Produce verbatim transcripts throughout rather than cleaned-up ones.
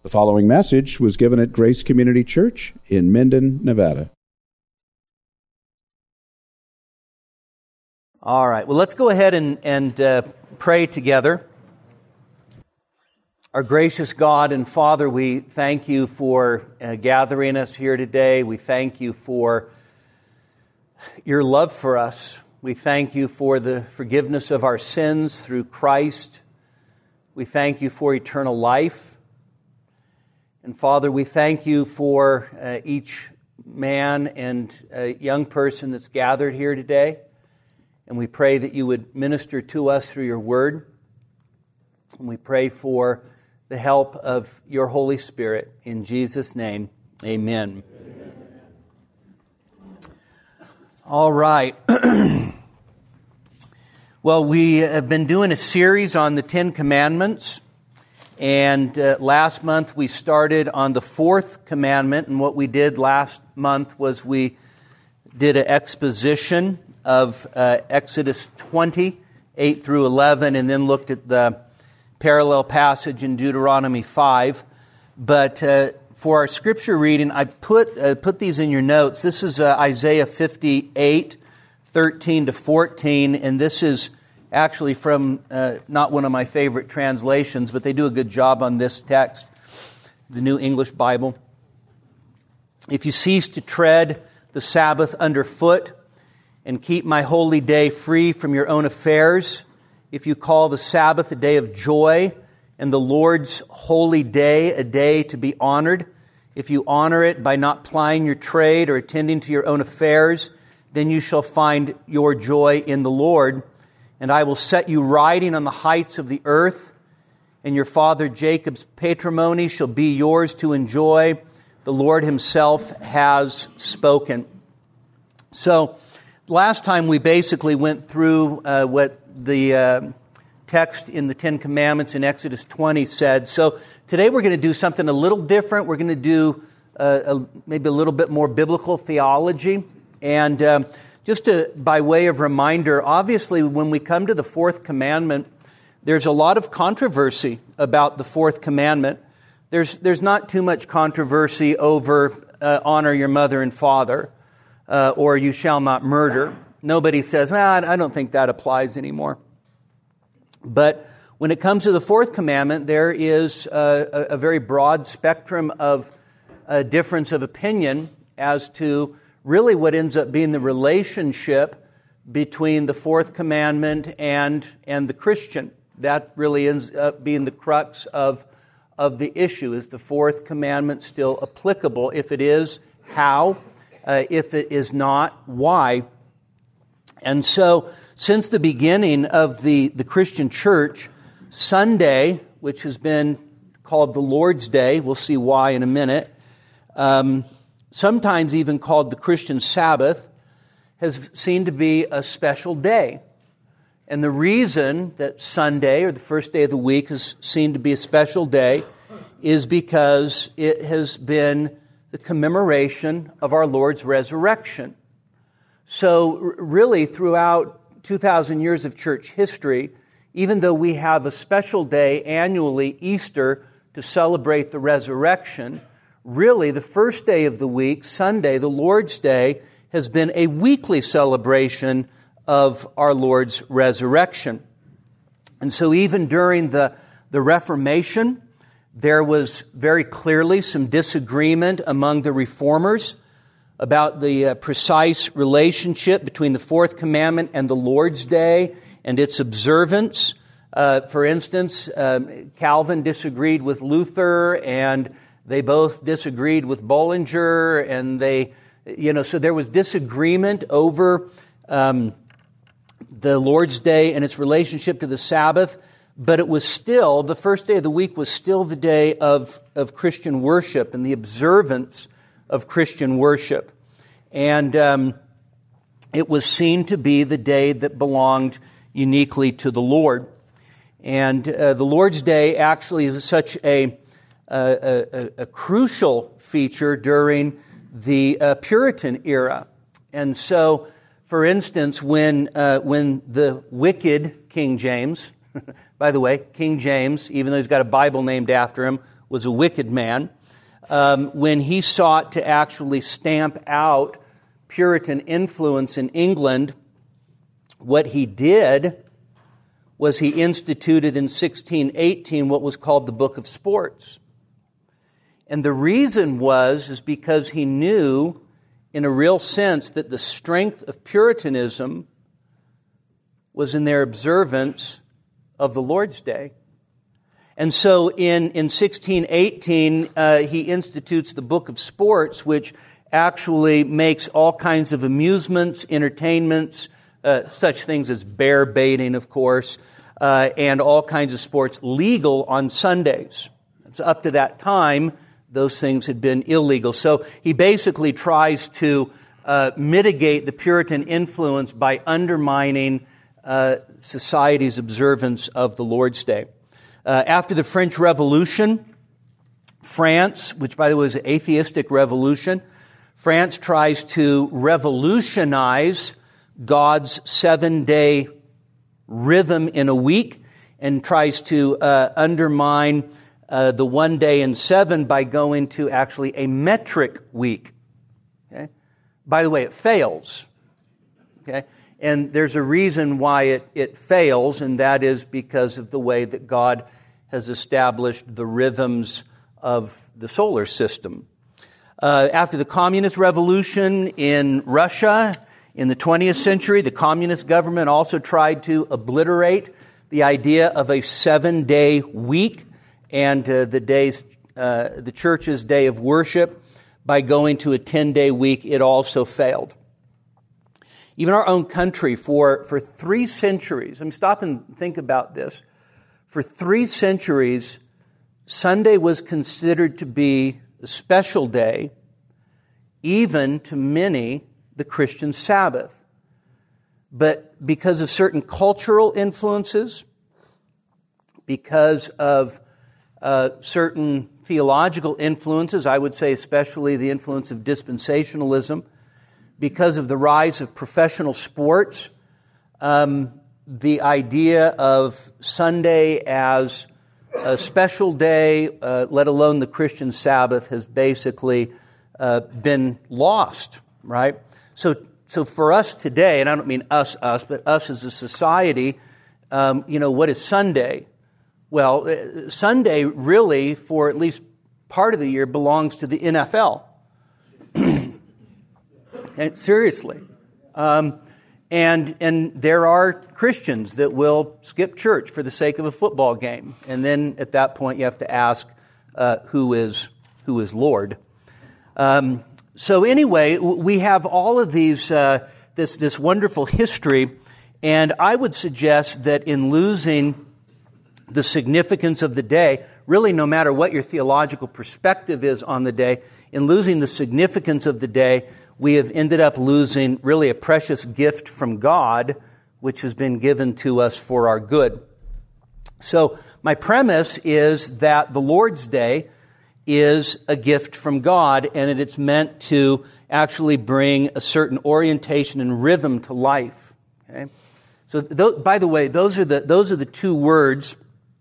The following message was given at Grace Community Church in Minden, Nevada. All right, well, let's go ahead and, and uh, pray together. Our gracious God and Father, we thank you for uh, gathering us here today. We thank you for your love for us. We thank you for the forgiveness of our sins through Christ. We thank you for eternal life. And Father, we thank you for uh, each man and uh, young person that's gathered here today. And we pray that you would minister to us through your word. And we pray for the help of your Holy Spirit. In Jesus' name, amen. Amen. All right. Well, we have been doing a series on the Ten Commandments. And uh, last month we started on the fourth commandment. And what we did last month was we did an exposition of uh, Exodus twenty, eight through eleven, and then looked at the parallel passage in Deuteronomy five. But uh, for our scripture reading, I put uh, put these in your notes. This is uh, Isaiah fifty-eight, thirteen to fourteen, and this is actually from uh, not one of my favorite translations, but they do a good job on this text, the New English Bible. If you cease to tread the Sabbath underfoot and keep my holy day free from your own affairs, if you call the Sabbath a day of joy and the Lord's holy day a day to be honored, if you honor it by not plying your trade or attending to your own affairs, then you shall find your joy in the Lord. And I will set you riding on the heights of the earth, and your father Jacob's patrimony shall be yours to enjoy. The Lord himself has spoken. So, last time we basically went through uh, what the uh, text in the Ten Commandments in Exodus twenty said. So, today we're going to do something a little different. We're going to do uh, a, maybe a little bit more biblical theology. And um, just to, by way of reminder, obviously when we come to the fourth commandment, there's a lot of controversy about the fourth commandment. There's there's not too much controversy over uh, honor your mother and father, uh, or you shall not murder. Nobody says, well, I don't think that applies anymore. But when it comes to the fourth commandment, there is a, a, a very broad spectrum of a difference of opinion as to really what ends up being the relationship between the fourth commandment and and the Christian. That really ends up being the crux of, of the issue. Is the fourth commandment still applicable? If it is, how? Uh, if it is not, why? And so, since the beginning of the, the Christian church, Sunday, which has been called the Lord's Day, we'll see why in a minute, um, sometimes even called the Christian Sabbath, has seen to be a special day. And the reason that Sunday, or the first day of the week, is seen to be a special day is because it has been the commemoration of our Lord's resurrection. So really, throughout two thousand years of church history, even though we have a special day annually, Easter, to celebrate the resurrection, really, the first day of the week, Sunday, the Lord's Day, has been a weekly celebration of our Lord's resurrection. And so even during the, the Reformation, there was very clearly some disagreement among the reformers about the uh, precise relationship between the fourth commandment and the Lord's Day and its observance. Uh, for instance, um, Calvin disagreed with Luther, and they both disagreed with Bullinger, and they, you know, so there was disagreement over um, the Lord's Day and its relationship to the Sabbath, but it was still, the first day of the week was still the day of, of Christian worship and the observance of Christian worship. And um, it was seen to be the day that belonged uniquely to the Lord. And uh, the Lord's Day actually is such a, a, a, a crucial feature during the uh, Puritan era. And so, for instance, when uh, when the wicked King James, by the way, King James, even though he's got a Bible named after him, was a wicked man, um, when he sought to actually stamp out Puritan influence in England, what he did was he instituted in sixteen eighteen what was called the Book of Sports. And the reason was is because he knew in a real sense that the strength of Puritanism was in their observance of the Lord's Day. And so in, in sixteen eighteen, uh, he institutes the Book of Sports, which actually makes all kinds of amusements, entertainments, uh, such things as bear baiting, of course, uh, and all kinds of sports legal on Sundays. So up to that time, those things had been illegal. So he basically tries to uh, mitigate the Puritan influence by undermining uh, society's observance of the Lord's Day. Uh, after the French Revolution, France, which by the way was an atheistic revolution, France tries to revolutionize God's seven-day rhythm in a week and tries to uh, undermine uh, the one day in seven by going to actually a metric week. Okay? By the way, it fails. Okay? And there's a reason why it, it fails, and that is because of the way that God has established the rhythms of the solar system. Uh, after the Communist Revolution in Russia in the twentieth century, the communist government also tried to obliterate the idea of a seven-day week and uh, the days, uh, the church's day of worship by going to a ten-day week. It also failed. Even our own country, for, for three centuries, I mean, stop and think about this. For three centuries, Sunday was considered to be a special day, even to many, the Christian Sabbath. But because of certain cultural influences, because of uh, certain theological influences, I would say especially the influence of dispensationalism, because of the rise of professional sports, um, the idea of Sunday as a special day, uh, let alone the Christian Sabbath, has basically uh, been lost, right? So so for us today, and I don't mean us, us, but us as a society, um, you know, what is Sunday? Well, uh, Sunday really, for at least part of the year, belongs to the N F L. And seriously. Um, and and there are Christians that will skip church for the sake of a football game. And then at that point you have to ask uh, who is who is Lord. Um, so anyway, we have all of these uh, this this wonderful history, and I would suggest that in losing the significance of the day, really no matter what your theological perspective is on the day, in losing the significance of the day, we have ended up losing really a precious gift from God, which has been given to us for our good. So my premise is that the Lord's Day is a gift from God, and it's meant to actually bring a certain orientation and rhythm to life. Okay? So, th- by the way, those are the those are the two words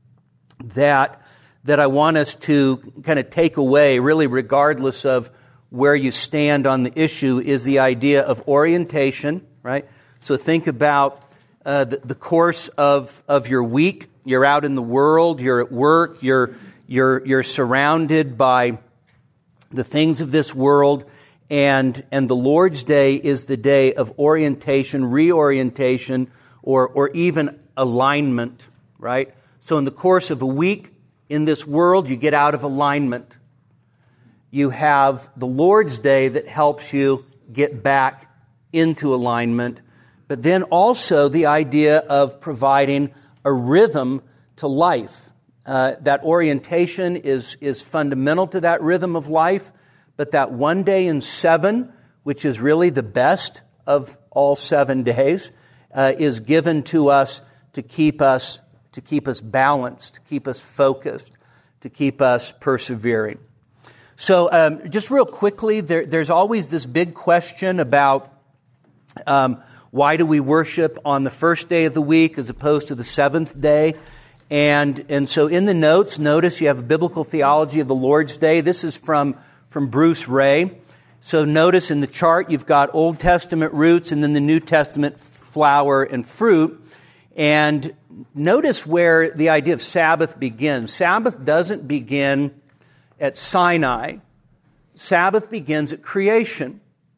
that that I want us to kind of take away, really, regardless of where you stand on the issue, is the idea of orientation, right? So think about uh, the, the course of, of your week. You're out in the world, you're at work, you're, you're, you're surrounded by the things of this world, and, and the Lord's Day is the day of orientation, reorientation, or, or even alignment, right? So in the course of a week in this world, you get out of alignment. You have the Lord's Day that helps you get back into alignment, but then also the idea of providing a rhythm to life. Uh, that orientation is, is fundamental to that rhythm of life, but that one day in seven, which is really the best of all seven days, uh, is given to us to keep us to keep us balanced, to keep us focused, to keep us persevering. So um, just real quickly, there, there's always this big question about um, why do we worship on the first day of the week as opposed to the seventh day? And, and so in the notes, notice you have a biblical theology of the Lord's Day. This is from, from Bruce Ray. So notice in the chart, you've got Old Testament roots and then the New Testament flower and fruit. And notice where the idea of Sabbath begins. Sabbath doesn't begin at Sinai. Sabbath begins at creation.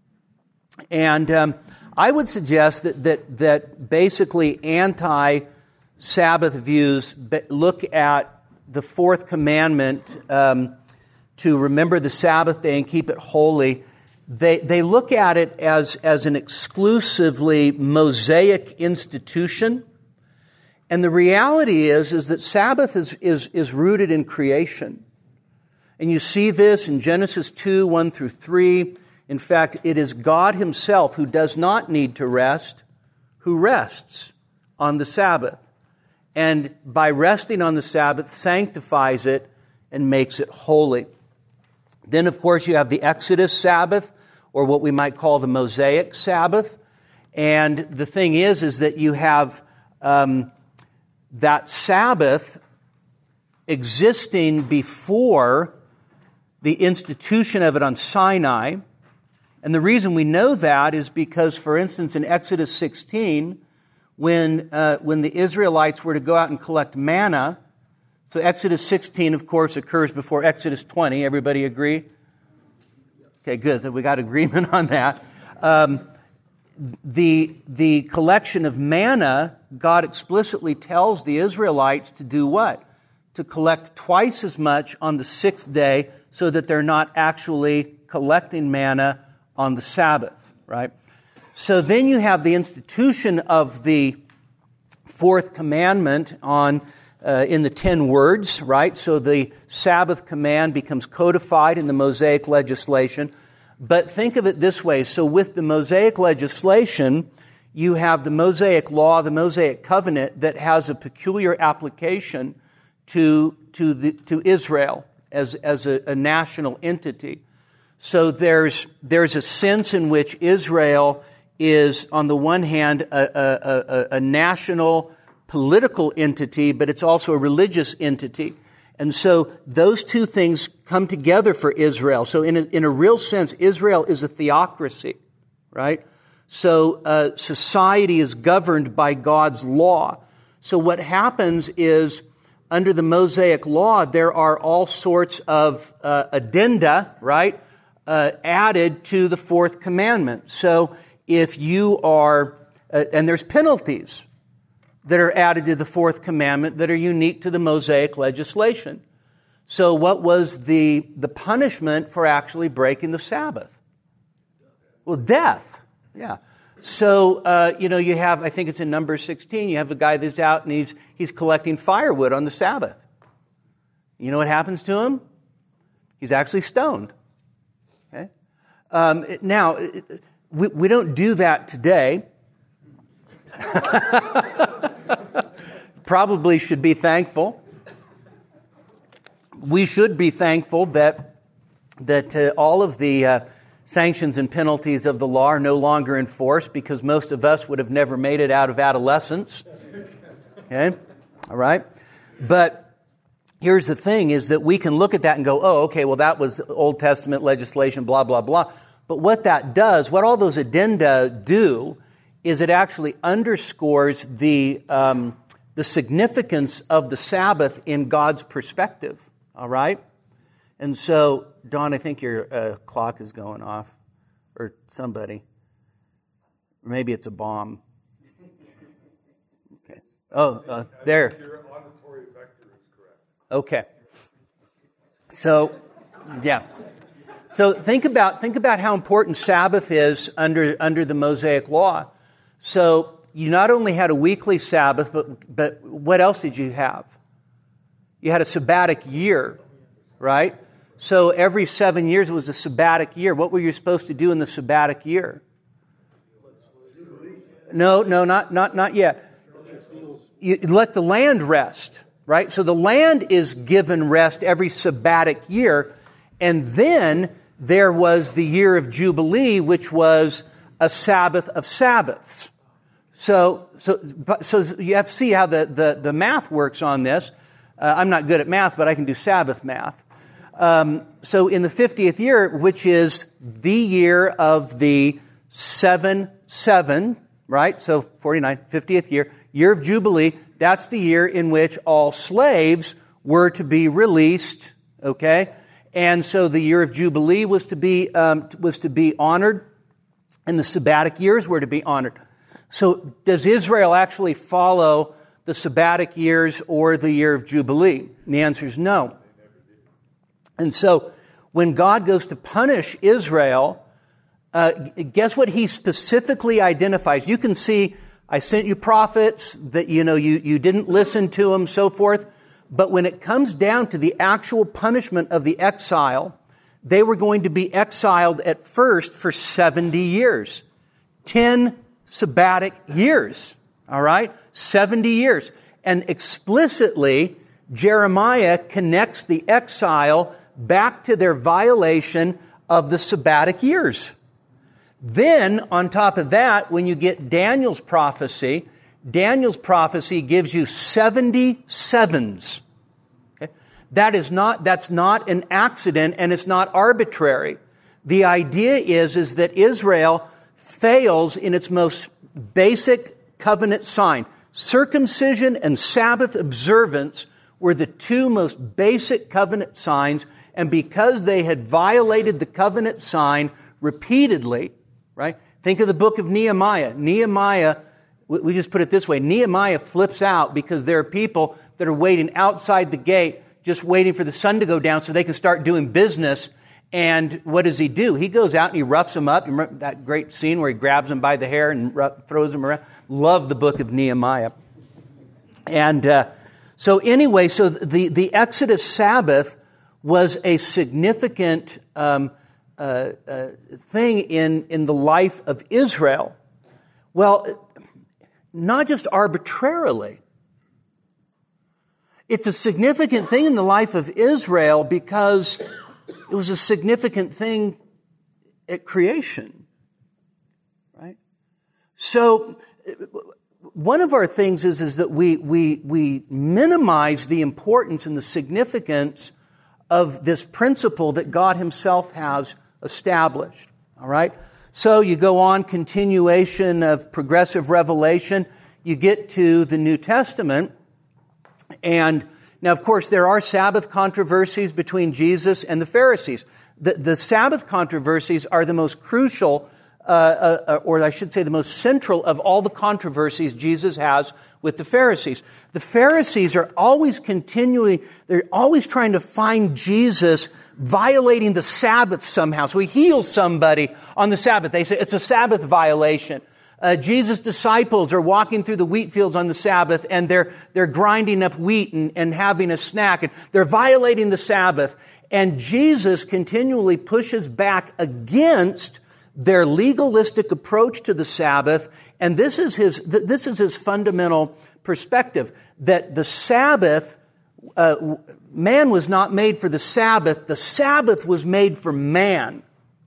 And um, I would suggest that that, that basically anti-Sabbath views look at the fourth commandment um, to remember the Sabbath day and keep it holy. They they look at it as, as an exclusively Mosaic institution. And the reality is, is that Sabbath is, is, is rooted in creation. And you see this in Genesis two, one through three. In fact, it is God himself who does not need to rest, who rests on the Sabbath. And by resting on the Sabbath, sanctifies it and makes it holy. Then, of course, you have the Exodus Sabbath, or what we might call the Mosaic Sabbath. And the thing is, is that you have um, that Sabbath existing before the institution of it on Sinai. And the reason we know that is because, for instance, in Exodus sixteen, when uh, when the Israelites were to go out and collect manna, so Exodus sixteen, of course, occurs before Exodus twenty. Everybody agree? Okay, good. So we got agreement on that. Um, the the collection of manna, God explicitly tells the Israelites to do what? To collect twice as much on the sixth day, so that they're not actually collecting manna on the Sabbath, right? So then you have the institution of the fourth commandment on uh, in the ten words, right? So the Sabbath command becomes codified in the Mosaic legislation. But think of it this way. So with the Mosaic legislation, you have the Mosaic law, the Mosaic covenant that has a peculiar application to to the to Israel as as a, a national entity. So there's there's a sense in which Israel is, on the one hand, a, a, a, a national political entity, but it's also a religious entity. And so those two things come together for Israel. So in a, in a real sense, Israel is a theocracy, right? So uh, society is governed by God's law. So what happens is, under the Mosaic law, there are all sorts of uh, addenda, right? Uh, added to the fourth commandment. So if you are, uh, and there's penalties that are added to the fourth commandment that are unique to the Mosaic legislation. So what was the, the punishment for actually breaking the Sabbath? Well, death. Yeah. So, uh, you know, you have, I think it's in Numbers sixteen, you have a guy that's out and he's, he's collecting firewood on the Sabbath. You know what happens to him? He's actually stoned. Okay? Um, now, we, we don't do that today. Probably should be thankful. We should be thankful that that uh, all of the uh, sanctions and penalties of the law are no longer enforced, because most of us would have never made it out of adolescence. Okay? All right? But here's the thing, is that we can look at that and go, oh, okay, well, that was Old Testament legislation, blah, blah, blah. But what that does, what all those addenda do, is it actually underscores the um, the significance of the Sabbath in God's perspective. All right? And so, Don, I think your uh, clock is going off, or somebody. Or maybe it's a bomb. Okay. Oh, uh, there. Your auditory vector is correct. Okay. So, yeah. So think about think about how important Sabbath is under under the Mosaic law. So you not only had a weekly Sabbath, but but what else did you have? You had a sabbatic year, right? So every seven years it was a sabbatic year. What were you supposed to do in the sabbatic year? No, no, not not not yet. You let the land rest, right? So the land is given rest every sabbatic year, and then there was the year of Jubilee, which was a Sabbath of Sabbaths. So, so, so you have to see how the, the, the math works on this. Uh, I'm not good at math, but I can do Sabbath math. Um, so in the fiftieth year, which is the year of the seven, seven, right? So forty-nine, fiftieth year, year of Jubilee, that's the year in which all slaves were to be released, okay? And so the year of Jubilee was to be, um, was to be honored, and the Sabbatic years were to be honored. So does Israel actually follow the Sabbatic years or the year of Jubilee? And the answer is no. And so when God goes to punish Israel, uh, guess what he specifically identifies? You can see, I sent you prophets that, you know, you, you didn't listen to them, so forth. But when it comes down to the actual punishment of the exile, they were going to be exiled at first for seventy years. Ten Sabbatic years. All right? seventy years. And explicitly, Jeremiah connects the exile back to their violation of the Sabbatic years. Then, on top of that, when you get Daniel's prophecy, Daniel's prophecy gives you seventy sevens. Okay? That is not, that's not an accident, and it's not arbitrary. The idea is, is that Israel fails in its most basic covenant sign. Circumcision and Sabbath observance were the two most basic covenant signs, and because they had violated the covenant sign repeatedly, right? Think of the book of Nehemiah. Nehemiah, we just put it this way, Nehemiah flips out because there are people that are waiting outside the gate, just waiting for the sun to go down so they can start doing business. And what does he do? He goes out and he roughs them up. You remember that great scene where he grabs them by the hair and rough, throws them around? Love the book of Nehemiah. And uh, so anyway, so the, the Exodus Sabbath was a significant um, uh, uh, thing in, in the life of Israel. Well, not just arbitrarily. It's a significant thing in the life of Israel because it was a significant thing at creation, right? So one of our things is, is that we, we, we minimize the importance and the significance of this principle that God himself has established, all right? So you go on, continuation of progressive revelation, you get to the New Testament, and now, of course, there are Sabbath controversies between Jesus and the Pharisees. The, the Sabbath controversies are the most crucial, uh, uh, or I should say the most central of all the controversies Jesus has with the Pharisees. The Pharisees are always continuing, they're always trying to find Jesus violating the Sabbath somehow. So he heals somebody on the Sabbath. They say it's a Sabbath violation. Uh, Jesus' disciples are walking through the wheat fields on the Sabbath, and they're they're grinding up wheat and, and having a snack, and they're violating the Sabbath. And Jesus continually pushes back against their legalistic approach to the Sabbath. And this is his this is his fundamental perspective, that the Sabbath, uh, man was not made for the Sabbath. The Sabbath was made for man.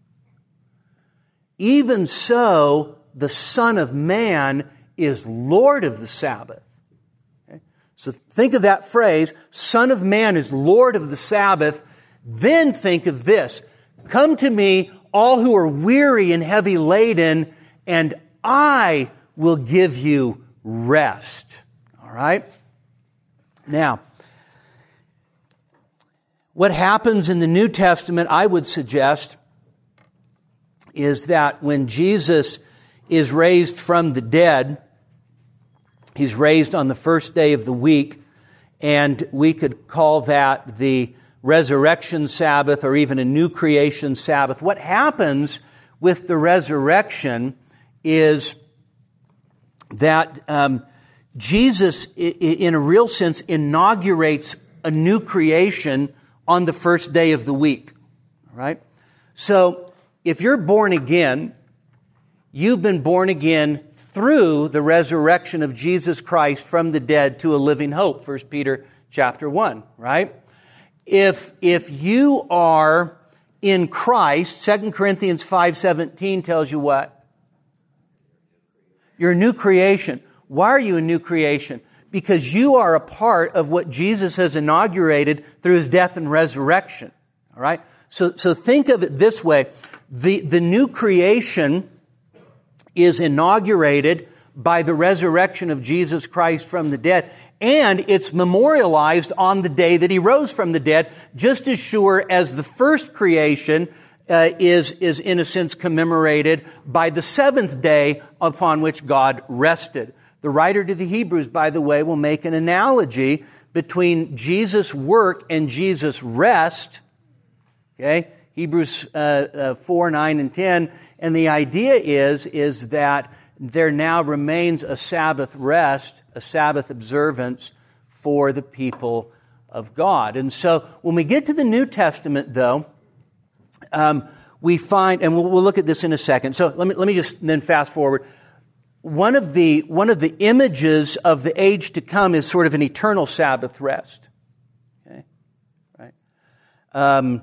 Even so, the Son of Man is Lord of the Sabbath. Okay? So think of that phrase, Son of Man is Lord of the Sabbath. Then think of this, come to me, all who are weary and heavy laden, and I will give you rest. All right? Now, what happens in the New Testament, I would suggest, is that when Jesus is raised from the dead, he's raised on the first day of the week, and we could call that the resurrection Sabbath or even a new creation Sabbath. What happens with the resurrection is that um, Jesus, in a real sense, inaugurates a new creation on the first day of the week. All right? So, if you're born again, you've been born again through the resurrection of Jesus Christ from the dead to a living hope, First Peter chapter one, right? If, if you are in Christ, Second Corinthians five seventeen tells you what? You're a new creation. Why are you a new creation? Because you are a part of what Jesus has inaugurated through His death and resurrection. All right? So, so think of it this way. The, the new creation is inaugurated by the resurrection of Jesus Christ from the dead, and it's memorialized on the day that He rose from the dead, just as sure as the first creation uh, is, is in a sense commemorated by the seventh day upon which God rested. The writer to the Hebrews, by the way, will make an analogy between Jesus' work and Jesus' rest. Okay? Hebrews uh, uh, four, nine, and ten. And the idea is, is that there now remains a Sabbath rest, a Sabbath observance for the people of God. And so when we get to the New Testament, though, um, we find, and we'll, we'll look at this in a second. So let me, let me just then fast forward. One of the, one of the images of the age to come is sort of an eternal Sabbath rest. Okay? Right? Um,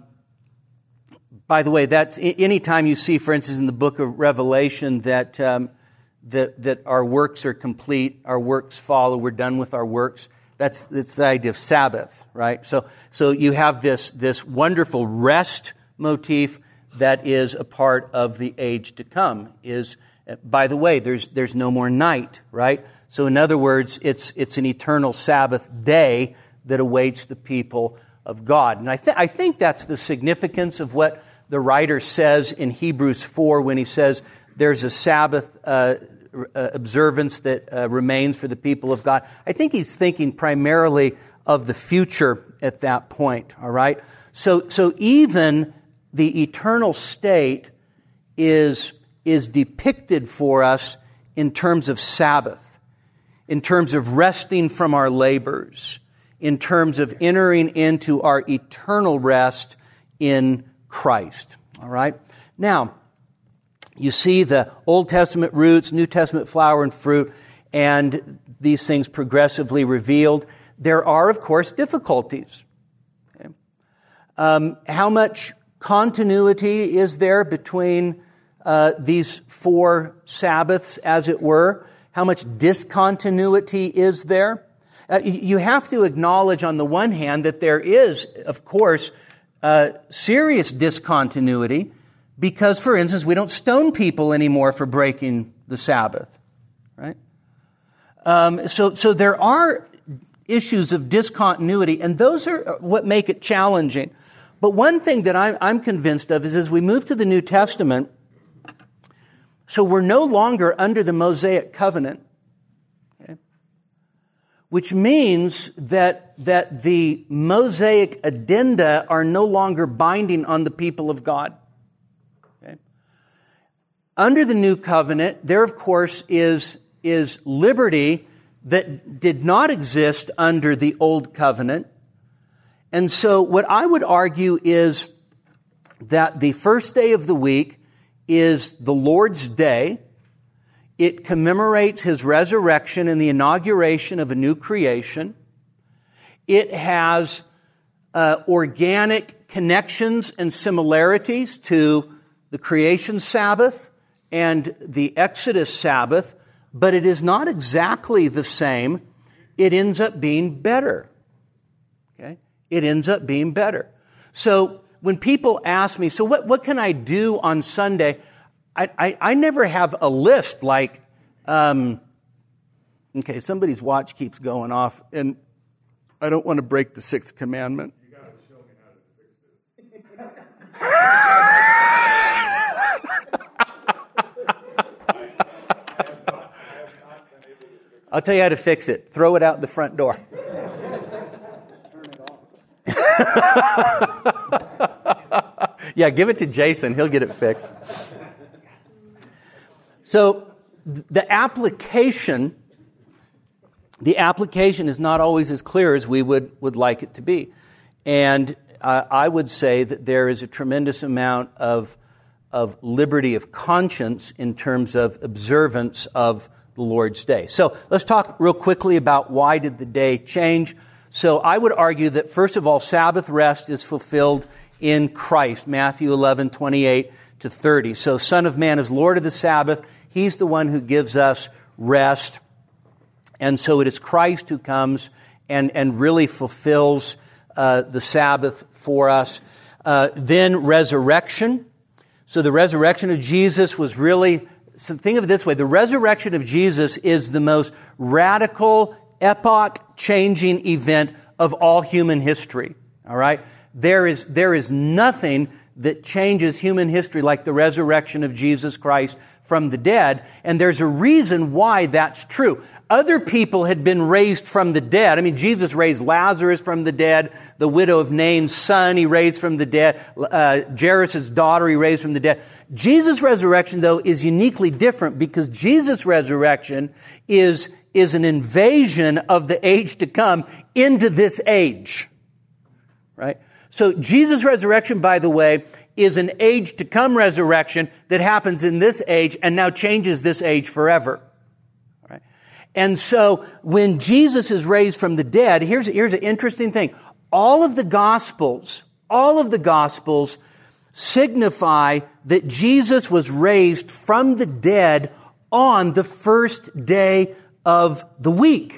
by the way, that's any time you see, for instance, in the book of Revelation that, um, that, that our works are complete, our works follow, we're done with our works. That's, that's the idea of Sabbath, right? So, so you have this, this wonderful rest motif that is a part of the age to come. Is, by the way, there's, there's no more night, right? So in other words, it's, it's an eternal Sabbath day that awaits the people of God. And I, th- I think that's the significance of what the writer says in Hebrews four when he says there's a Sabbath uh, observance that uh, remains for the people of God. I think he's thinking primarily of the future at that point, all right? So, so even the eternal state is, is depicted for us in terms of Sabbath, in terms of resting from our labors, in terms of entering into our eternal rest in Christ. All right? Now, you see the Old Testament roots, New Testament flower and fruit, and these things progressively revealed. There are, of course, difficulties. Okay? Um, how much continuity is there between uh, these four Sabbaths, as it were? How much discontinuity is there? Uh, you have to acknowledge, on the one hand, that there is, of course, Uh, serious discontinuity because, for instance, we don't stone people anymore for breaking the Sabbath, right? Um, so, so there are issues of discontinuity, and those are what make it challenging. But one thing that I'm, I'm convinced of is as we move to the New Testament, so we're no longer under the Mosaic covenant, okay? Which means that, that the Mosaic addenda are no longer binding on the people of God. Okay? Under the New Covenant, there, of course, is, is liberty that did not exist under the Old Covenant. And so what I would argue is that the first day of the week is the Lord's Day. It commemorates His resurrection and the inauguration of a new creation. It has uh, organic connections and similarities to the creation Sabbath and the Exodus Sabbath, but it is not exactly the same. It ends up being better. Okay? It ends up being better. So when people ask me, so what, what can I do on Sunday? I, I, I never have a list like, um, okay, somebody's watch keeps going off, and I don't want to break the sixth commandment. You got to show me how to fix this. I'll tell you how to fix it. Throw it out the front door. Yeah, give it to Jason. He'll get it fixed. So the application, the application is not always as clear as we would, would like it to be. And uh, I would say that there is a tremendous amount of, of liberty of conscience in terms of observance of the Lord's Day. So let's talk real quickly about why did the day change. So I would argue that, first of all, Sabbath rest is fulfilled in Christ, Matthew eleven, twenty-eight to thirty. So Son of Man is Lord of the Sabbath. He's the one who gives us rest. And so it is Christ who comes and, and really fulfills uh, the Sabbath for us. Uh, then resurrection. So the resurrection of Jesus was really, so think of it this way, the resurrection of Jesus is the most radical, epoch-changing event of all human history. All right? There is, there is nothing that changes human history like the resurrection of Jesus Christ from the dead, and there's a reason why that's true. Other people had been raised from the dead. I mean, Jesus raised Lazarus from the dead, the widow of Nain's son he raised from the dead, uh, Jairus' daughter he raised from the dead. Jesus' resurrection, though, is uniquely different because Jesus' resurrection is, is an invasion of the age to come into this age. Right? So Jesus' resurrection, by the way, is an age to come resurrection that happens in this age and now changes this age forever. Right? And so when Jesus is raised from the dead, here's, here's an interesting thing. All of the Gospels, all of the Gospels signify that Jesus was raised from the dead on the first day of the week.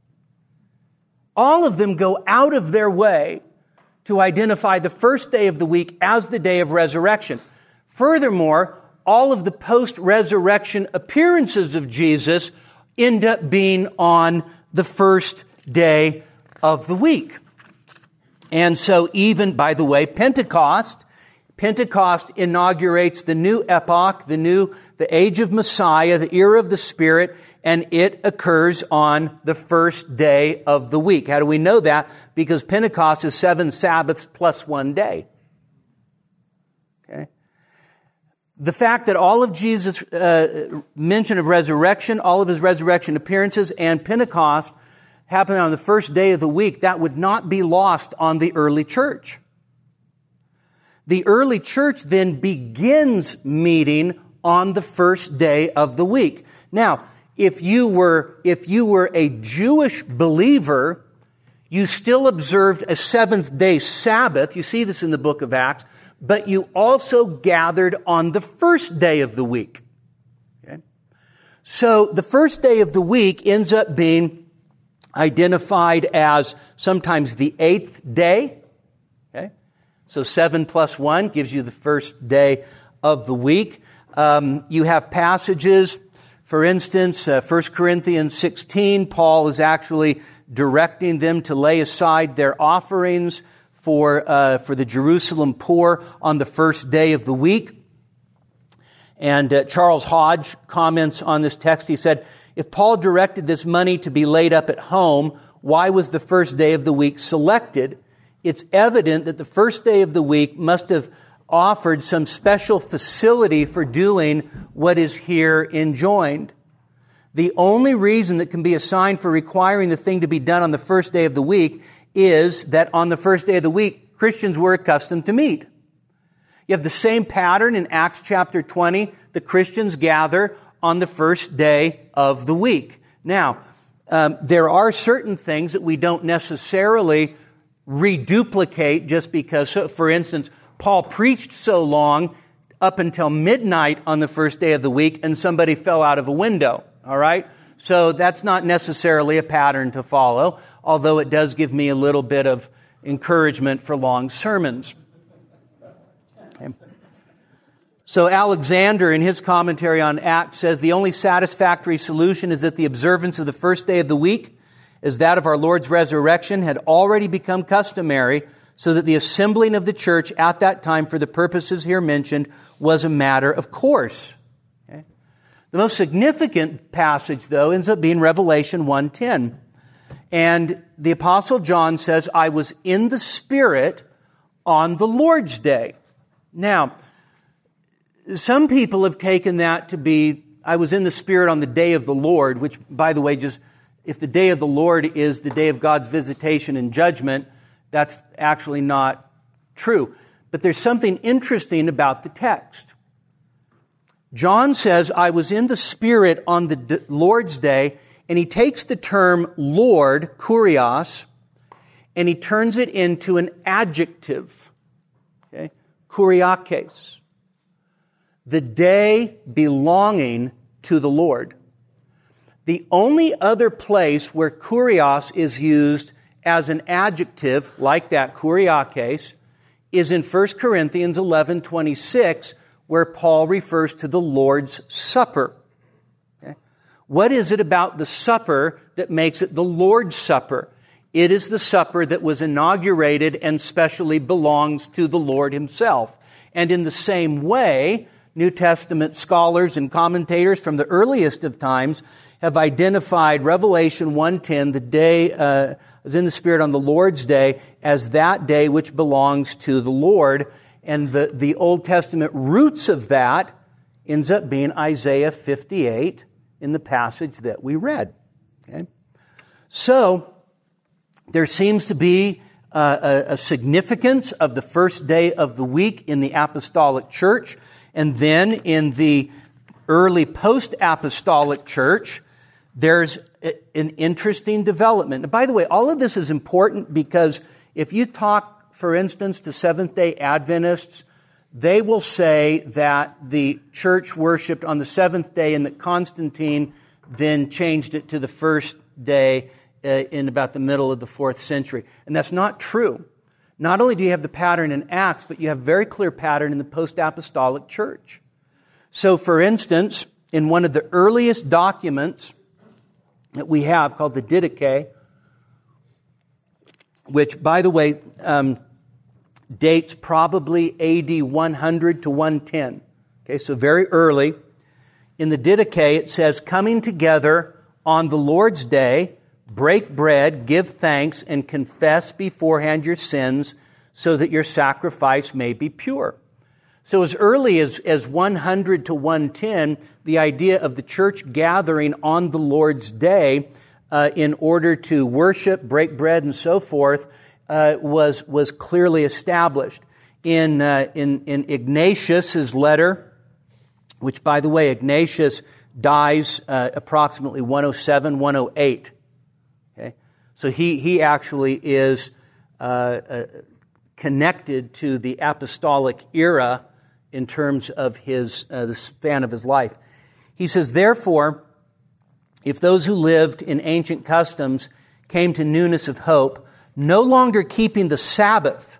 All of them go out of their way to identify the first day of the week as the day of resurrection. Furthermore, all of the post-resurrection appearances of Jesus end up being on the first day of the week. And so even, by the way, Pentecost, Pentecost inaugurates the new epoch, the new, the age of Messiah, the era of the Spirit, and it occurs on the first day of the week. How do we know that? Because Pentecost is seven Sabbaths plus one day. Okay. The fact that all of Jesus' uh, mention of resurrection, all of his resurrection appearances, and Pentecost happened on the first day of the week, that would not be lost on the early church. The early church then begins meeting on the first day of the week. Now, if you were, if you were a Jewish believer, you still observed a seventh day Sabbath. You see this in the book of Acts, but you also gathered on the first day of the week. Okay? So the first day of the week ends up being identified as sometimes the eighth day. Okay? So seven plus one gives you the first day of the week. Um, you have passages. For instance, uh, First Corinthians sixteen, Paul is actually directing them to lay aside their offerings for uh, for the Jerusalem poor on the first day of the week. And uh, Charles Hodge comments on this text. He said, if Paul directed this money to be laid up at home, why was the first day of the week selected? It's evident that the first day of the week must have offered some special facility for doing what is here enjoined. The only reason that can be assigned for requiring the thing to be done on the first day of the week is that on the first day of the week, Christians were accustomed to meet. You have the same pattern in Acts chapter twenty. The Christians gather on the first day of the week. Now, um, there are certain things that we don't necessarily reduplicate just because, so for instance, Paul preached so long up until midnight on the first day of the week and somebody fell out of a window. All right? So that's not necessarily a pattern to follow, although it does give me a little bit of encouragement for long sermons. Okay. So Alexander, in his commentary on Acts, says the only satisfactory solution is that the observance of the first day of the week, as that of our Lord's resurrection, had already become customary, so that the assembling of the church at that time for the purposes here mentioned was a matter of course. Okay? The most significant passage, though, ends up being Revelation one ten. And the Apostle John says, I was in the Spirit on the Lord's day. Now, some people have taken that to be, I was in the Spirit on the day of the Lord, which, by the way, just if the day of the Lord is the day of God's visitation and judgment, that's actually not true. But there's something interesting about the text. John says, I was in the Spirit on the Lord's day, and he takes the term Lord, kurios, and he turns it into an adjective. Okay? Kuriakes. The day belonging to the Lord. The only other place where kurios is used as an adjective, like that, kuriakes, is in First Corinthians eleven twenty-six, where Paul refers to the Lord's Supper. Okay? What is it about the supper that makes it the Lord's Supper? It is the supper that was inaugurated and specially belongs to the Lord Himself. And in the same way, New Testament scholars and commentators from the earliest of times have identified Revelation one ten, the day uh, was in the Spirit on the Lord's Day, as that day which belongs to the Lord. And the, the Old Testament roots of that ends up being Isaiah fifty-eight in the passage that we read. Okay? So, there seems to be uh, a, a significance of the first day of the week in the apostolic church, and then in the early post-apostolic church, there's a, an interesting development. And by the way, all of this is important because if you talk, for instance, to Seventh-day Adventists, they will say that the church worshipped on the seventh day and that Constantine then changed it to the first day in about the middle of the fourth century. And that's not true. Not only do you have the pattern in Acts, but you have a very clear pattern in the post-apostolic church. So, for instance, in one of the earliest documents that we have called the Didache, which, by the way, um, dates probably A D one hundred to one ten. Okay, so very early. In the Didache, it says, coming together on the Lord's Day, break bread, give thanks, and confess beforehand your sins so that your sacrifice may be pure. So as early as, as one hundred to one ten, the idea of the church gathering on the Lord's Day uh, in order to worship, break bread, and so forth uh, was, was clearly established. In, uh, in, in Ignatius' letter, which, by the way, Ignatius dies uh, approximately one oh seven, one oh eight. Okay, so he he actually is uh, uh, connected to the apostolic era in terms of his uh, the span of his life. He says, therefore, if those who lived in ancient customs came to newness of hope, no longer keeping the Sabbath,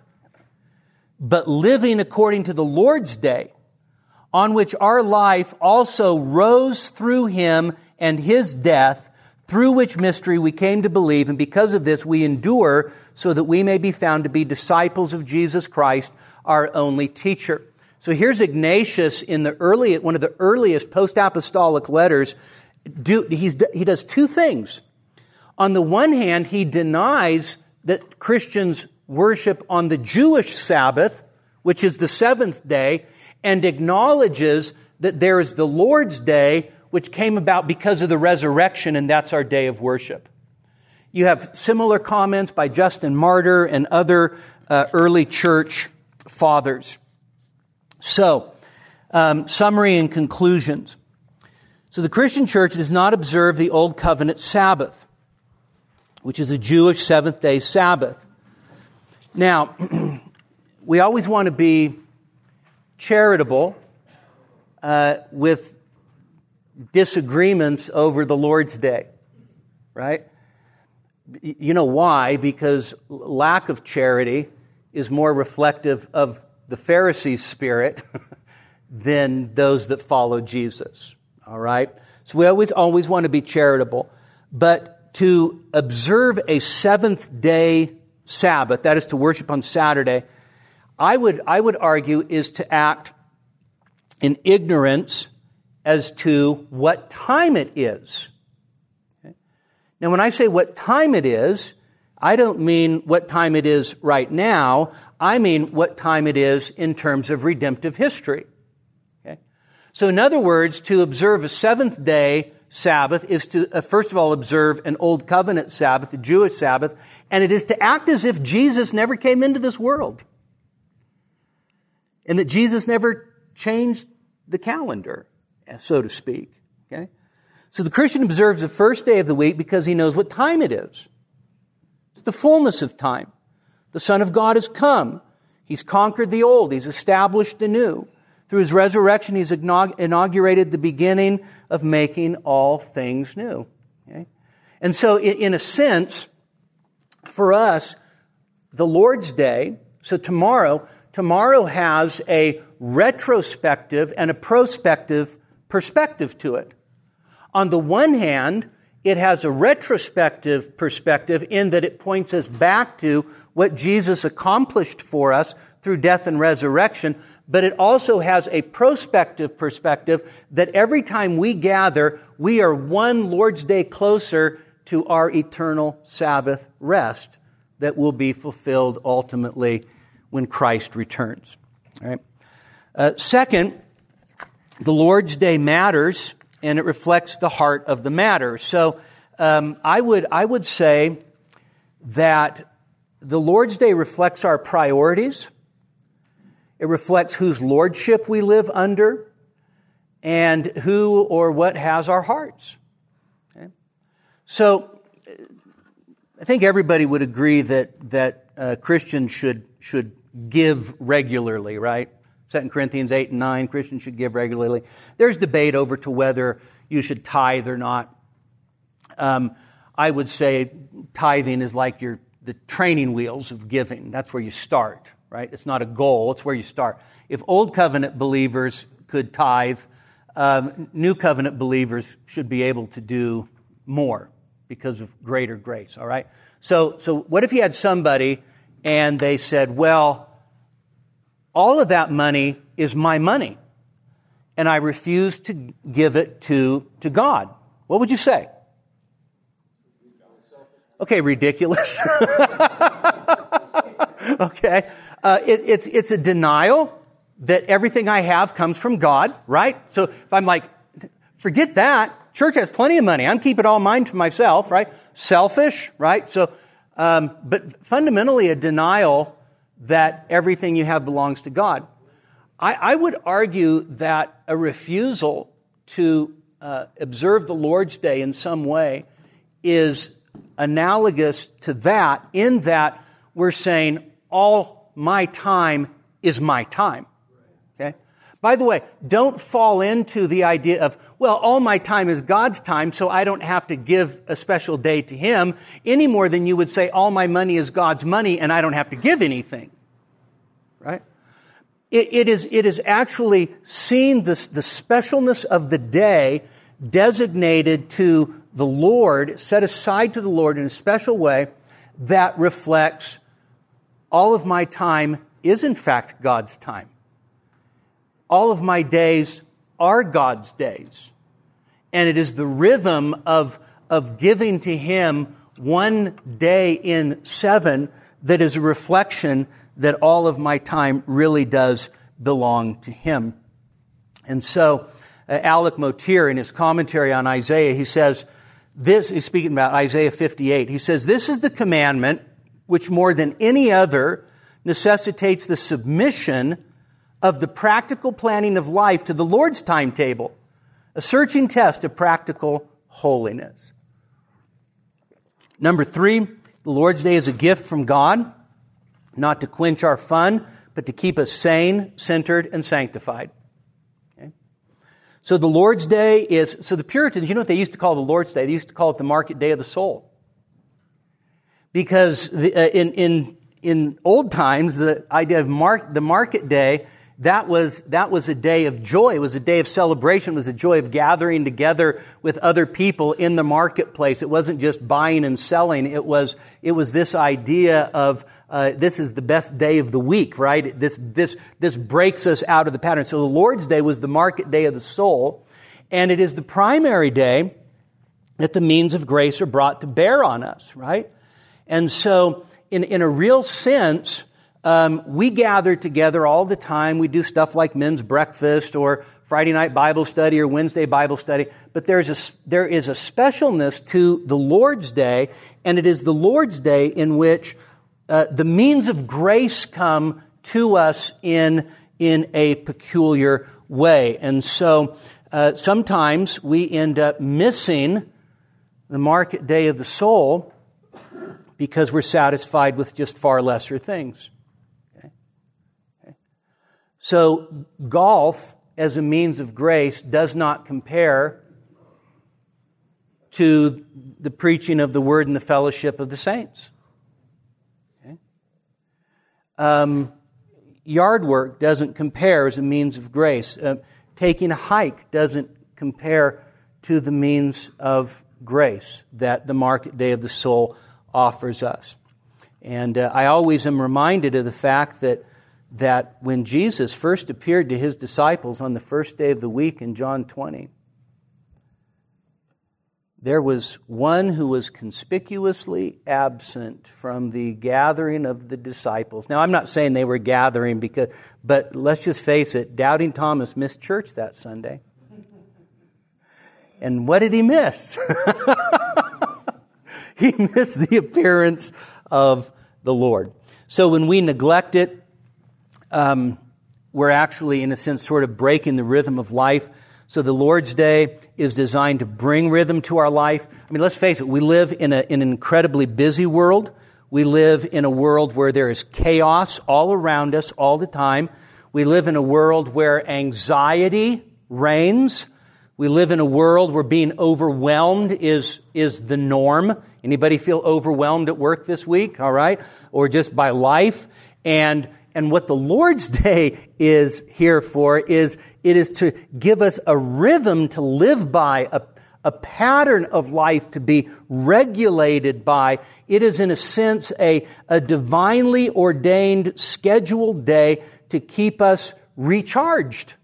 but living according to the Lord's Day, on which our life also rose through Him and His death, through which mystery we came to believe, and because of this we endure, so that we may be found to be disciples of Jesus Christ, our only teacher. So here's Ignatius in the early, one of the earliest post-apostolic letters. Do, he's, he does two things. On the one hand, he denies that Christians worship on the Jewish Sabbath, which is the seventh day, and acknowledges that there is the Lord's Day, which came about because of the resurrection, and that's our day of worship. You have similar comments by Justin Martyr and other uh, early church fathers. So, um, summary and conclusions. So the Christian church does not observe the Old Covenant Sabbath, which is a Jewish seventh-day Sabbath. Now, we always want to be charitable uh, with disagreements over the Lord's Day, right? You know why? Because lack of charity is more reflective of the Pharisees' spirit than those that follow Jesus, all right? So we always, always want to be charitable. But to observe a seventh-day Sabbath, that is to worship on Saturday, I would, I would argue is to act in ignorance as to what time it is. Okay? Now, when I say what time it is, I don't mean what time it is right now. I mean what time it is in terms of redemptive history. Okay? So, in other words, to observe a seventh-day Sabbath is to, uh, first of all, observe an Old Covenant Sabbath, a Jewish Sabbath, and it is to act as if Jesus never came into this world. And that Jesus never changed the calendar, so to speak. Okay? So the Christian observes the first day of the week because he knows what time it is. It's the fullness of time. The Son of God has come. He's conquered the old. He's established the new. Through His resurrection, He's inaugurated the beginning of making all things new. Okay? And so in, in a sense, for us, the Lord's Day, so tomorrow, tomorrow has a retrospective and a prospective perspective to it. On the one hand, it has a retrospective perspective in that it points us back to what Jesus accomplished for us through death and resurrection, but it also has a prospective perspective that every time we gather, we are one Lord's Day closer to our eternal Sabbath rest that will be fulfilled ultimately when Christ returns. All right. Uh, second, the Lord's Day matters, and it reflects the heart of the matter. So um, I would I would say that the Lord's Day reflects our priorities. It reflects whose lordship we live under and who or what has our hearts. Okay? So I think everybody would agree that that uh, Christians should should give regularly, right? Second Corinthians eight and nine, Christians should give regularly. There's debate over to whether you should tithe or not. Um, I would say tithing is like your the training wheels of giving. That's where you start, right? It's not a goal, it's where you start. If Old Covenant believers could tithe, um, New Covenant believers should be able to do more because of greater grace, all right? So, so what if you had somebody and they said, well, all of that money is my money, and I refuse to give it to, to God? What would you say? Okay, ridiculous. Okay. Uh, it, it's, it's a denial that everything I have comes from God, right? So if I'm like, forget that, church has plenty of money, I'm keeping all mine to myself, right? Selfish, right? So, um, but fundamentally a denial that everything you have belongs to God. I, I would argue that a refusal to uh, observe the Lord's Day in some way is analogous to that, in that we're saying all my time is my time. Okay? By the way, don't fall into the idea of, well, all my time is God's time, so I don't have to give a special day to Him, any more than you would say all my money is God's money and I don't have to give anything. Right? It, it is, it is actually seeing this, the specialness of the day designated to the Lord, set aside to the Lord in a special way that reflects all of my time is in fact God's time. All of my days are God's days. And it is the rhythm of, of giving to Him one day in seven that is a reflection that all of my time really does belong to Him. And so, uh, Alec Motyer, in his commentary on Isaiah, he says, this, he's speaking about Isaiah fifty-eight, he says, this is the commandment which more than any other necessitates the submission of the practical planning of life to the Lord's timetable, a searching test of practical holiness. Number three, the Lord's Day is a gift from God, not to quench our fun, but to keep us sane, centered, and sanctified. Okay? So the Lord's Day is, so the Puritans, you know what they used to call the Lord's Day? They used to call it the market day of the soul. Because the, uh, in, in, in old times, the idea of mark, the market day, that was, that was a day of joy. It was a day of celebration. It was a joy of gathering together with other people in the marketplace. It wasn't just buying and selling. It was, it was this idea of, uh, this is the best day of the week, right? This, this, this breaks us out of the pattern. So the Lord's Day was the market day of the soul, and it is the primary day that the means of grace are brought to bear on us, right? And so, in, in a real sense, um, we gather together all the time. We do stuff like men's breakfast or Friday night Bible study or Wednesday Bible study. But there's a, there is a specialness to the Lord's Day, and it is the Lord's Day in which uh, the means of grace come to us in, in a peculiar way. And so, uh, sometimes we end up missing the market day of the soul because we're satisfied with just far lesser things. Okay? Okay. So golf as a means of grace does not compare to the preaching of the Word and the fellowship of the saints. Okay? Um, yard work doesn't compare as a means of grace. Uh, taking a hike doesn't compare to the means of grace that the market day of the soul offers us. And uh, I always am reminded of the fact that that when Jesus first appeared to His disciples on the first day of the week in John twenty, there was one who was conspicuously absent from the gathering of the disciples. Now, I'm not saying they were gathering, because, but let's just face it, Doubting Thomas missed church that Sunday. And what did he miss? He missed the appearance of the Lord. So when we neglect it, um, we're actually, in a sense, sort of breaking the rhythm of life. So the Lord's Day is designed to bring rhythm to our life. I mean, let's face it, we live in, a, in an incredibly busy world. We live in a world where there is chaos all around us all the time. We live in a world where anxiety reigns. We live in a world where being overwhelmed is, is the norm. Anybody feel overwhelmed at work this week? All right. Or just by life. And, and what the Lord's Day is here for is, it is to give us a rhythm to live by, a, a pattern of life to be regulated by. It is, in a sense, a, a divinely ordained, scheduled day to keep us recharged.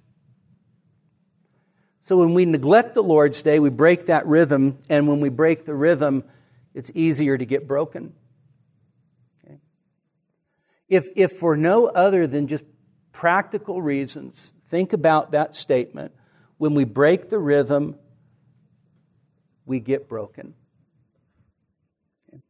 So when we neglect the Lord's Day, we break that rhythm, and when we break the rhythm, it's easier to get broken. Okay? If, if for no other than just practical reasons, think about that statement. When we break the rhythm, we get broken. Okay?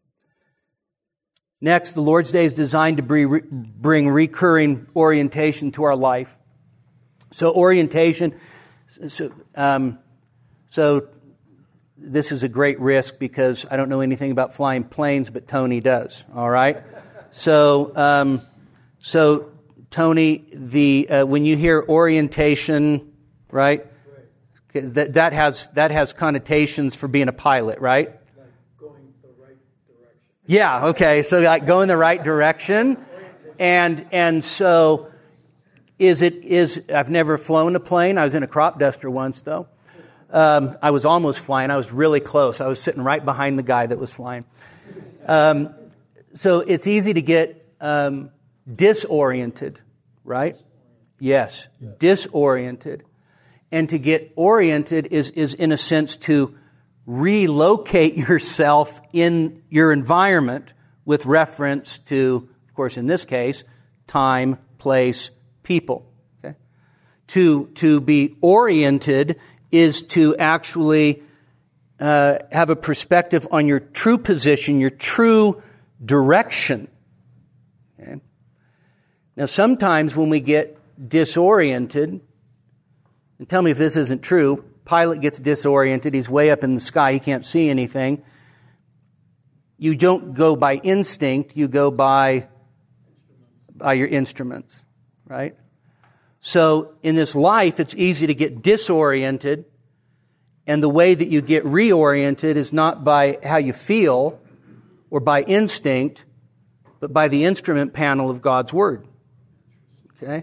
Next, the Lord's Day is designed to bring recurring orientation to our life. So orientation... So, um, so this is a great risk because I don't know anything about flying planes, but Tony does. All right. So, um, so Tony, the uh, when you hear orientation, right? Because that that has that has connotations for being a pilot, right? Like going the right direction. Yeah. Okay. So like go in the right direction, and and so. Is it, is, I've never flown a plane. I was in a crop duster once, though. Um, I was almost flying. I was really close. I was sitting right behind the guy that was flying. Um, so it's easy to get um, disoriented, right? Yes, disoriented. And to get oriented is, is, in a sense, to relocate yourself in your environment with reference to, of course, in this case, time, place, people. Okay? To, to be oriented is to actually uh, have a perspective on your true position, your true direction. Okay? Now, sometimes when we get disoriented, and tell me if this isn't true, pilot gets disoriented, he's way up in the sky, he can't see anything. You don't go by instinct, you go by, by your instruments. Right? So in this life, it's easy to get disoriented, and the way that you get reoriented is not by how you feel or by instinct, but by the instrument panel of God's Word. Okay?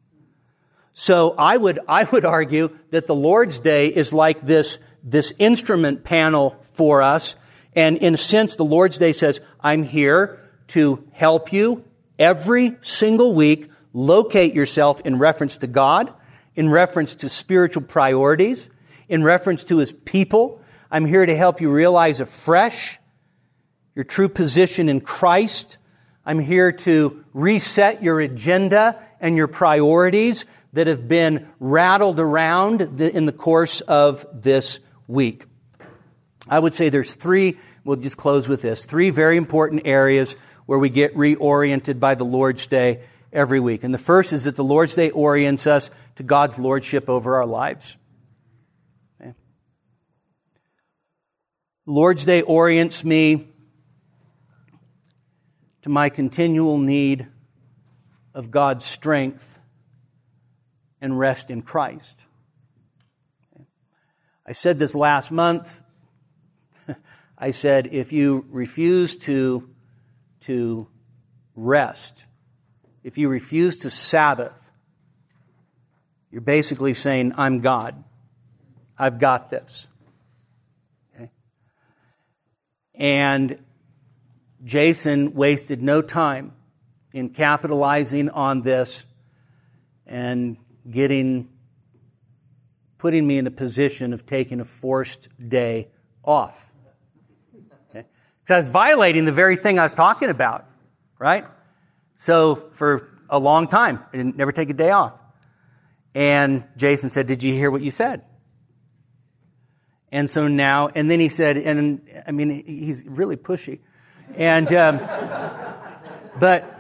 So I would I would argue that the Lord's Day is like this, this instrument panel for us, and in a sense, the Lord's Day says, I'm here to help you every single week locate yourself in reference to God, in reference to spiritual priorities, in reference to His people. I'm here to help you realize afresh your true position in Christ. I'm here to reset your agenda and your priorities that have been rattled around in the course of this week. I would say there's three, we'll just close with this, three very important areas where we get reoriented by the Lord's Day every week. And the first is that the Lord's Day orients us to God's lordship over our lives. Okay. Lord's Day orients me to my continual need of God's strength and rest in Christ. Okay. I said this last month. I said, if you refuse to, to rest, if you refuse to Sabbath, you're basically saying, I'm God. I've got this. Okay? And Jason wasted no time in capitalizing on this and getting, putting me in a position of taking a forced day off. Okay? So I was violating the very thing I was talking about, right? So for a long time, I didn't never take a day off. And Jason said, did you hear what you said? And so now, and then he said, and I mean, he's really pushy. And, um, but,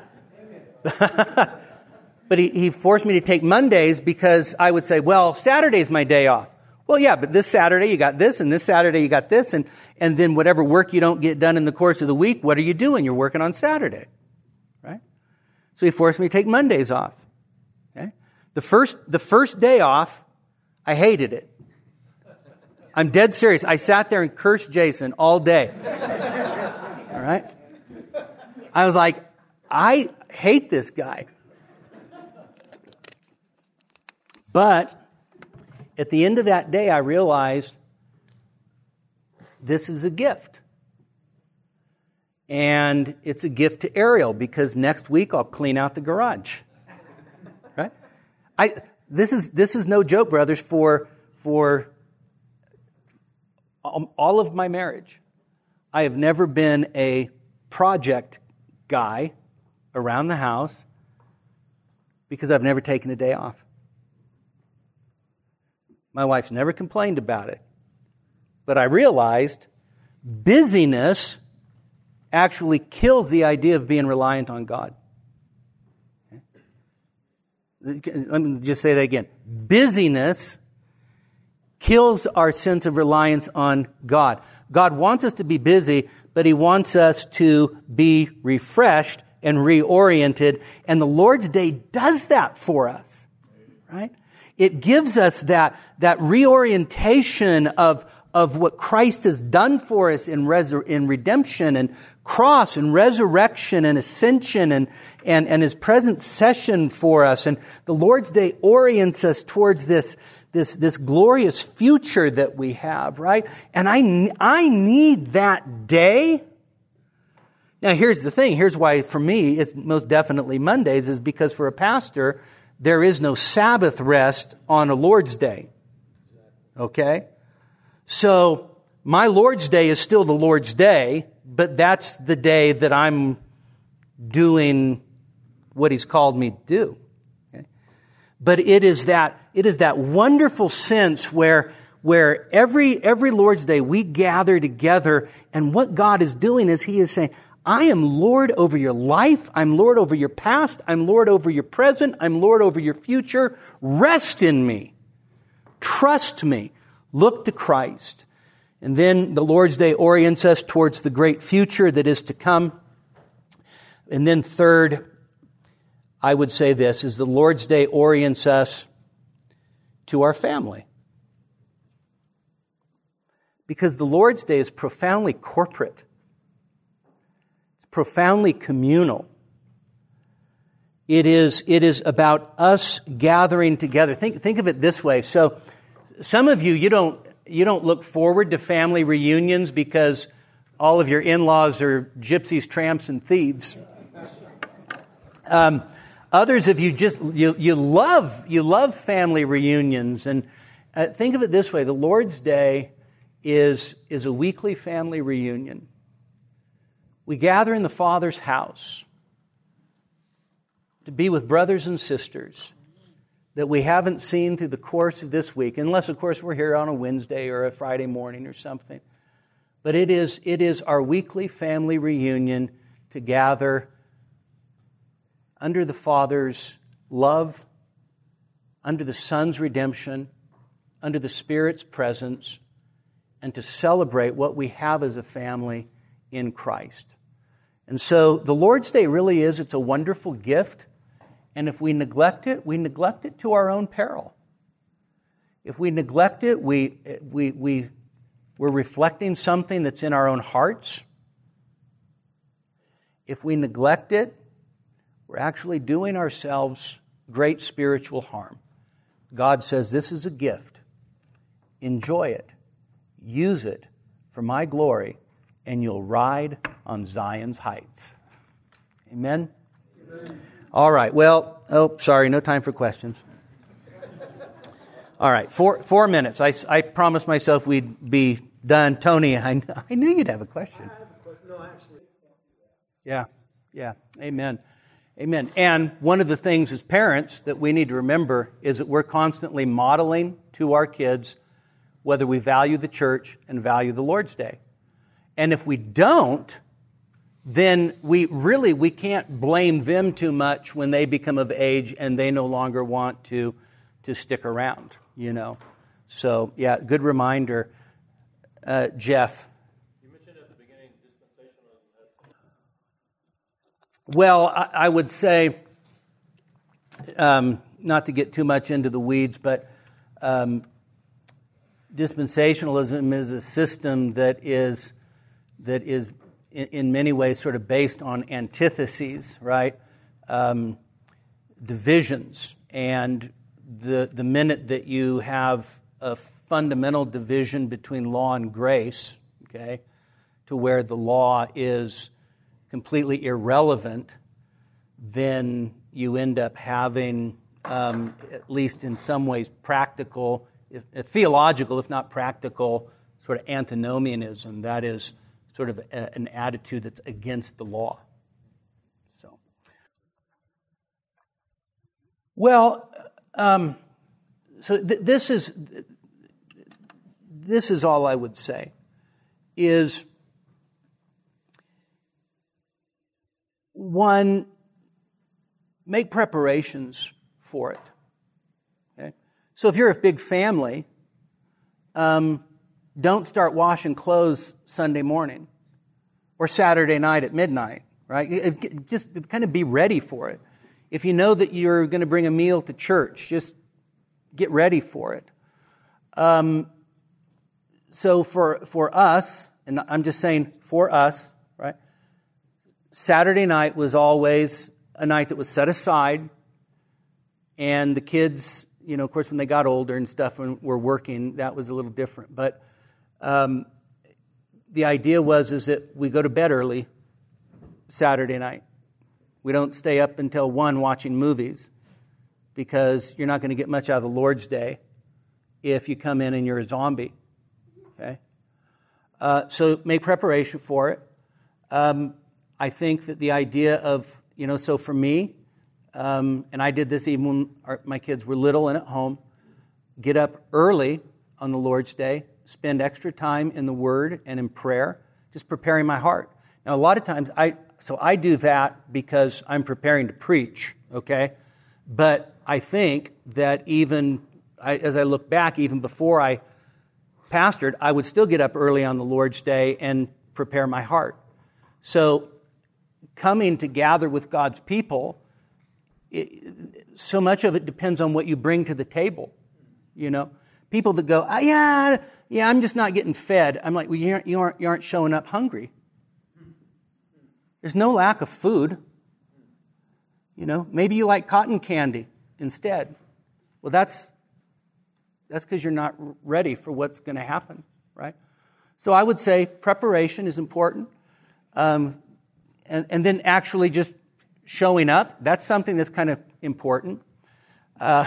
but he, he forced me to take Mondays because I would say, well, Saturday's my day off. Well, yeah, but this Saturday you got this, and this Saturday you got this, and, and then whatever work you don't get done in the course of the week, what are you doing? You're working on Saturday, right? So he forced me to take Mondays off. Okay? The first, the first day off, I hated it. I'm dead serious. I sat there and cursed Jason all day. All right? I was like, I hate this guy. But at the end of that day, I realized this is a gift. And it's a gift to Ariel because next week I'll clean out the garage. Right? I this is this is no joke, brothers, for for all of my marriage. I have never been a project guy around the house because I've never taken a day off. My wife's never complained about it. But I realized busyness actually kills the idea of being reliant on God. Okay? Let me just say that again. Busyness kills our sense of reliance on God. God wants us to be busy, but He wants us to be refreshed and reoriented. And the Lord's Day does that for us, right? It gives us that, that reorientation of, of what Christ has done for us in, resur- in redemption and cross and resurrection and ascension and, and, and His present session for us. And the Lord's Day orients us towards this This, this glorious future that we have, right? And I, I need that day. Now, here's the thing. Here's why, for me, it's most definitely Mondays, is because for a pastor, there is no Sabbath rest on a Lord's Day. Okay? So, my Lord's Day is still the Lord's Day, but that's the day that I'm doing what He's called me to do. But it is that, it is that wonderful sense where, where every, every Lord's Day we gather together, and what God is doing is He is saying, I am Lord over your life. I'm Lord over your past. I'm Lord over your present. I'm Lord over your future. Rest in me. Trust me. Look to Christ. And then the Lord's Day orients us towards the great future that is to come. And then third, I would say this, is the Lord's Day orients us to our family. Because the Lord's Day is profoundly corporate. It's profoundly communal. It is, it is about us gathering together. Think, think of it this way. So some of you, you don't, you don't look forward to family reunions because all of your in-laws are gypsies, tramps, and thieves. Um, Others of you just, you, you love, you love family reunions. And uh, think of it this way. The Lord's Day is, is a weekly family reunion. We gather in the Father's house to be with brothers and sisters that we haven't seen through the course of this week, unless, of course, we're here on a Wednesday or a Friday morning or something. But it is, it is our weekly family reunion to gather under the Father's love, under the Son's redemption, under the Spirit's presence, and to celebrate what we have as a family in Christ. And so the Lord's Day really is, it's a wonderful gift. And if we neglect it, we neglect it to our own peril. If we neglect it, we, we, we we're reflecting something that's in our own hearts. If we neglect it, we're actually doing ourselves great spiritual harm. God says this is a gift. Enjoy it. Use it for my glory, and you'll ride on Zion's heights. Amen? Amen. All right. Well, oh, sorry, no time for questions. All right, four four minutes. I, I promised myself we'd be done. Tony, I, I knew you'd have a question. No, actually. Yeah, yeah. Amen. Amen. And one of the things as parents that we need to remember is that we're constantly modeling to our kids whether we value the church and value the Lord's Day. And if we don't, then we really, we can't blame them too much when they become of age and they no longer want to, to stick around, you know. So, yeah, good reminder. Uh, Jeff. You mentioned at the beginning dispensationalism. Well, I, I would say, um, not to get too much into the weeds, but um, dispensationalism is a system that is that is in, in many ways sort of based on antitheses, right? Um, divisions. And the the minute that you have a fundamental division between law and grace, okay, to where the law is completely irrelevant, then you end up having, um, at least in some ways, practical, if, if theological, if not practical, sort of antinomianism. That is sort of a, an attitude that's against the law. So, well, um, so th- this is this is all I would say. Is one, make preparations for it. Okay? So if you're a big family, um, don't start washing clothes Sunday morning or Saturday night at midnight, right? It, it, just kind of be ready for it. If you know that you're going to bring a meal to church, just get ready for it. Um, so for for us, and I'm just saying for us, right? Saturday night was always a night that was set aside, and the kids, you know, of course, when they got older and stuff and were working, that was a little different. But um, the idea was is that we go to bed early Saturday night. We don't stay up until one watching movies, because you're not going to get much out of the Lord's Day if you come in and you're a zombie. Okay, uh, so make preparation for it. Um, I think that the idea of, you know, so for me, um, and I did this even when our, my kids were little and at home, get up early on the Lord's Day, spend extra time in the Word and in prayer, just preparing my heart. Now, a lot of times, I so I do that because I'm preparing to preach, okay? But I think that even, I, as I look back, even before I pastored, I would still get up early on the Lord's Day and prepare my heart. So coming to gather with God's people, it, so much of it depends on what you bring to the table. You know, people that go, oh, yeah, yeah, I'm just not getting fed. I'm like, well, you aren't, you aren't, you aren't showing up hungry. There's no lack of food. You know, maybe you like cotton candy instead. Well, that's that's because you're not ready for what's going to happen, right? So I would say preparation is important. Um, and, and then actually just showing up, that's something that's kind of important. Uh,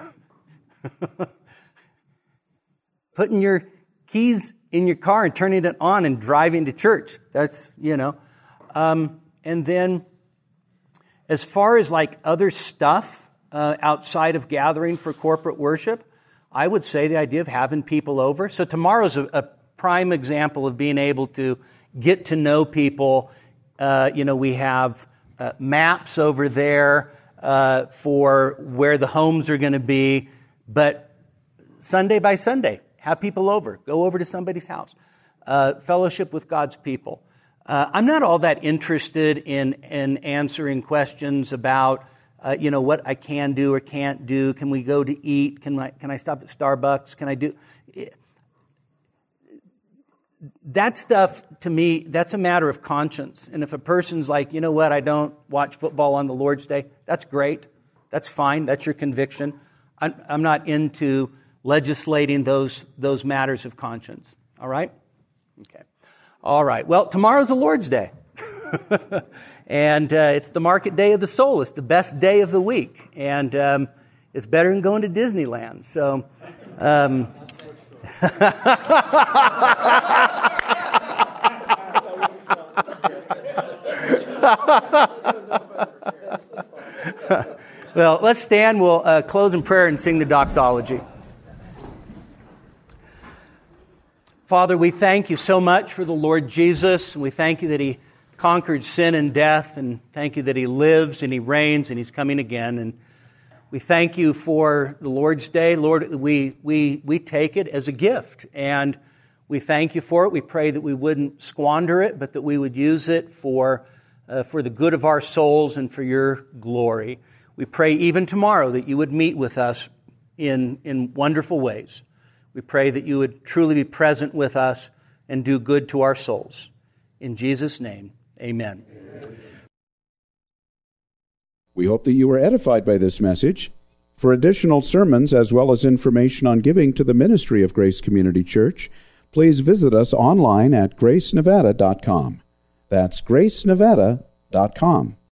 putting your keys in your car and turning it on and driving to church. That's, you know. Um, and then as far as like other stuff uh, outside of gathering for corporate worship, I would say the idea of having people over. So tomorrow's a, a prime example of being able to get to know people. Uh, you know, we have uh, maps over there uh, for where the homes are going to be. But Sunday by Sunday, have people over. Go over to somebody's house. Uh, fellowship with God's people. Uh, I'm not all that interested in, in answering questions about, uh, you know, what I can do or can't do. Can we go to eat? Can I, can I stop at Starbucks? Can I do... that stuff, to me, that's a matter of conscience. And if a person's like, you know what, I don't watch football on the Lord's Day, that's great. That's fine. That's your conviction. I'm, I'm not into legislating those, those matters of conscience. All right? Okay. All right. Well, tomorrow's the Lord's Day. And uh, it's the market day of the soul. It's the best day of the week. And um, it's better than going to Disneyland. So... Um, well, let's stand. We'll uh, close in prayer and sing the doxology. Father, we thank you so much for the Lord Jesus. And we thank you that he conquered sin and death. And thank you that he lives and he reigns and he's coming again. And we thank you for the Lord's Day. Lord, we, we, we take it as a gift, and we thank you for it. We pray that we wouldn't squander it, but that we would use it for, uh, for the good of our souls and for your glory. We pray even tomorrow that you would meet with us in, in wonderful ways. We pray that you would truly be present with us and do good to our souls. In Jesus' name, amen. Amen. We hope that you were edified by this message. For additional sermons as well as information on giving to the ministry of Grace Community Church, please visit us online at grace nevada dot com. That's grace nevada dot com.